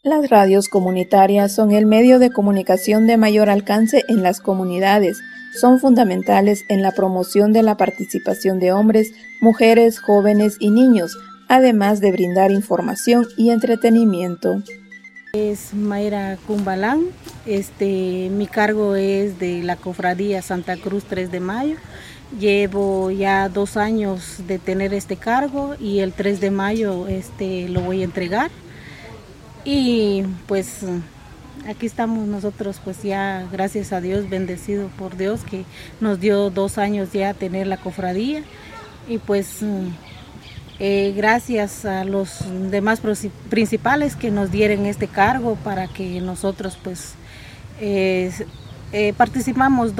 Las radios comunitarias son el medio de comunicación de mayor alcance en las comunidades. Son fundamentales en la promoción de la participación de hombres, mujeres, jóvenes y niños, además de brindar información y entretenimiento. Es Mayra Cumbalán, mi cargo es de la Cofradía Santa Cruz 3 de Mayo. Llevo ya 2 años de tener este cargo y el 3 de mayo lo voy a entregar. Y pues aquí estamos nosotros, pues ya gracias a Dios, bendecido por Dios que nos dio 2 años ya tener la cofradía. Y pues gracias a los demás principales que nos dieron este cargo para que nosotros pues participamos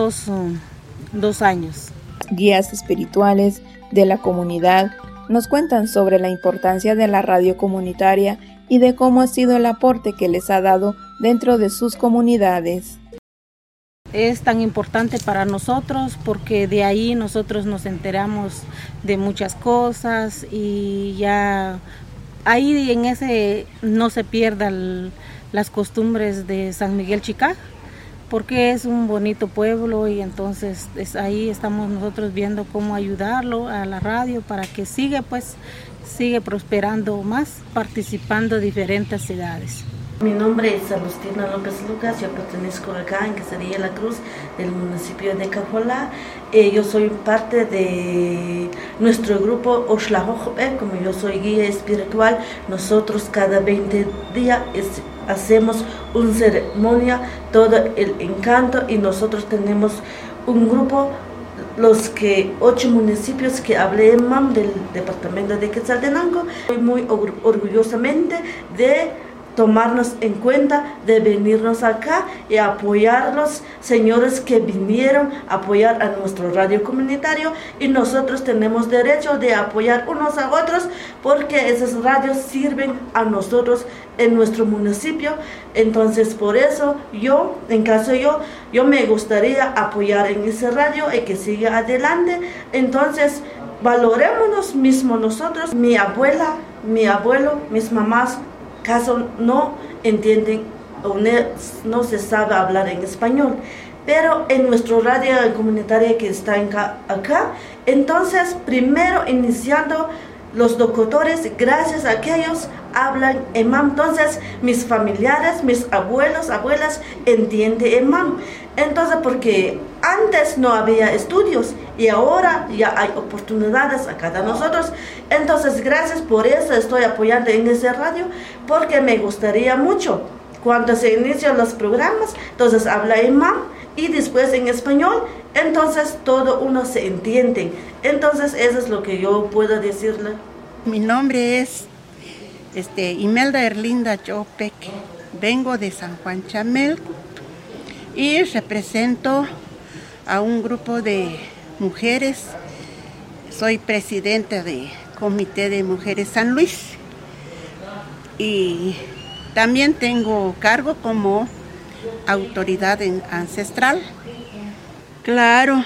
2 años. Guías espirituales de la comunidad nos cuentan sobre la importancia de la radio comunitaria y de cómo ha sido el aporte que les ha dado dentro de sus comunidades. Es tan importante para nosotros porque de ahí nosotros nos enteramos de muchas cosas y ya ahí en ese no se pierdan las costumbres de San Miguel Chicaj, porque es un bonito pueblo y entonces ahí estamos nosotros viendo cómo ayudarlo a la radio para que siga prosperando más, participando en diferentes ciudades. Mi nombre es Agustina López Lucas, yo pertenezco acá en Quesadilla La Cruz, del municipio de Cajolá. Yo soy parte de nuestro grupo Oxlajojope, como yo soy guía espiritual. Nosotros cada 20 días hacemos una ceremonia, todo el encanto, y nosotros tenemos un grupo, los 8 municipios que hablé del departamento de Quetzaltenango. Estoy muy orgullosamente de tomarnos en cuenta, de venirnos acá y apoyar a los señores que vinieron a apoyar a nuestro radio comunitario, y nosotros tenemos derecho de apoyar unos a otros porque esas radios sirven a nosotros en nuestro municipio. Entonces por eso yo me gustaría apoyar en ese radio y que siga adelante. Entonces valorémonos mismos nosotros. Mi abuela, mi abuelo, mis mamás caso no entienden o no se sabe hablar en español, pero en nuestro radio comunitaria que está acá, entonces primero iniciando los locutores, gracias a que ellos hablan emam, entonces mis familiares, mis abuelos, abuelas entienden emam. Entonces porque antes no había estudios y ahora ya hay oportunidades a cada nosotros. Entonces gracias por eso estoy apoyando en ese radio, porque me gustaría mucho cuando se inician los programas, entonces habla emam y después en español, entonces todo uno se entiende. Entonces eso es lo que yo puedo decirle. Mi nombre es Imelda Erlinda Chopek, vengo de San Juan Chamelco y represento a un grupo de mujeres. Soy presidenta del Comité de Mujeres San Luis y también tengo cargo como autoridad ancestral. Claro,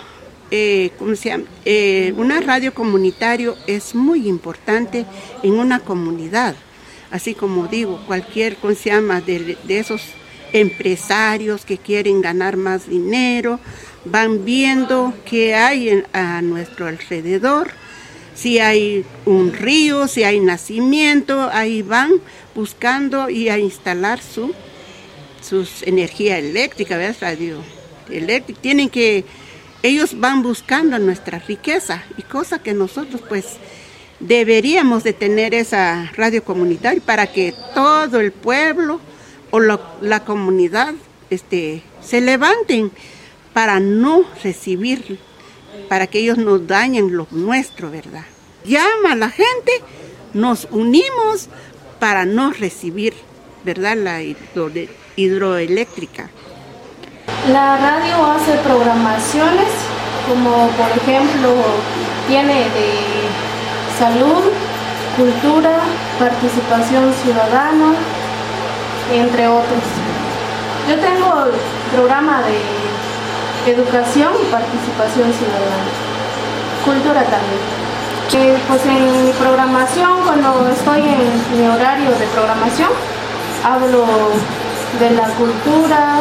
una radio comunitaria es muy importante en una comunidad, así como digo, cualquier de esos empresarios que quieren ganar más dinero, van viendo qué hay a nuestro alrededor, si hay un río, si hay nacimiento, ahí van buscando y a instalar sus energía eléctrica, ¿ves? Radio eléctrica, ellos van buscando nuestra riqueza, y cosa que nosotros pues deberíamos de tener esa radio comunitaria para que todo el pueblo o la comunidad se levanten para no recibir, para que ellos nos dañen lo nuestro, ¿verdad? Llama a la gente, nos unimos para no recibir, ¿verdad?, la hidroeléctrica. La radio hace programaciones como por ejemplo tiene de salud, cultura, participación ciudadana, entre otros. Yo tengo el programa de educación y participación ciudadana, cultura también. Pues en mi programación, cuando estoy en mi horario de programación, hablo de la cultura,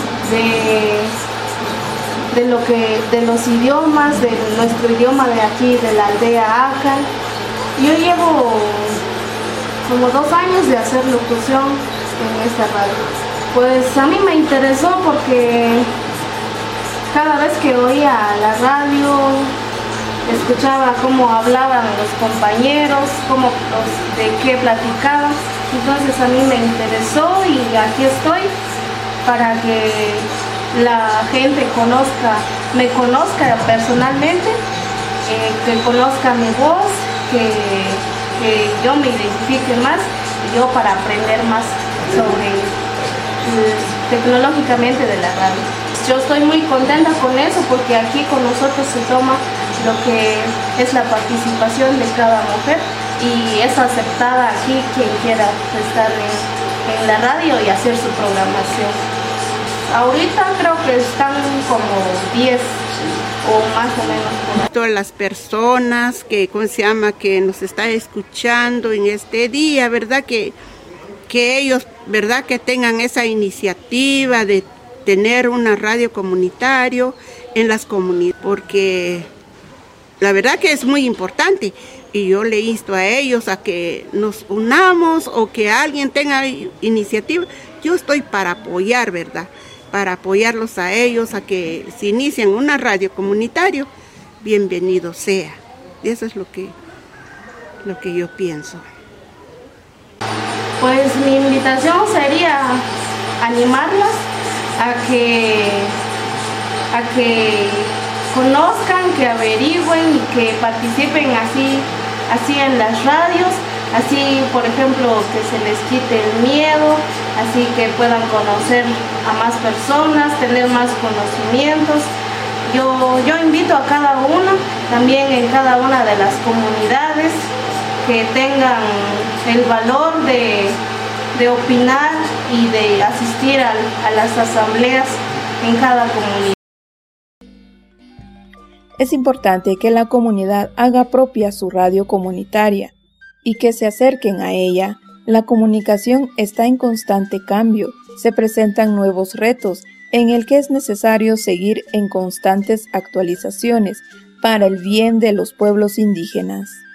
de los idiomas, de nuestro idioma de aquí, de la aldea Aca. Yo llevo como 2 años de hacer locución en esta radio. Pues a mí me interesó porque cada vez que oía la radio, escuchaba cómo hablaban los compañeros, de qué platicaban. Entonces a mí me interesó y aquí estoy para que la gente me conozca personalmente, que conozca mi voz, que yo me identifique más, y yo para aprender más tecnológicamente de la radio. Yo estoy muy contenta con eso porque aquí con nosotros se toma lo que es la participación de cada mujer y es aceptada aquí quien quiera estar en la radio y hacer su programación. Ahorita creo que están como 10 o más o menos. Todas las personas que nos están escuchando en este día, ¿verdad? Que ellos, ¿verdad? Que tengan esa iniciativa de tener una radio comunitario en las comunidades, porque la verdad que es muy importante y yo le insto a ellos a que nos unamos o que alguien tenga iniciativa. Yo estoy para apoyar, ¿verdad? Para apoyarlos a ellos a que si inician una radio comunitario, bienvenido sea. Y eso es lo que yo pienso. Pues mi invitación sería animarlas a que conozcan, que averigüen y que participen así en las radios, así por ejemplo que se les quite el miedo, así que puedan conocer a más personas, tener más conocimientos. Yo invito a cada uno, también en cada una de las comunidades, que tengan el valor de opinar y de asistir a las asambleas en cada comunidad. Es importante que la comunidad haga propia su radio comunitaria y que se acerquen a ella. La comunicación está en constante cambio, se presentan nuevos retos en el que es necesario seguir en constantes actualizaciones para el bien de los pueblos indígenas.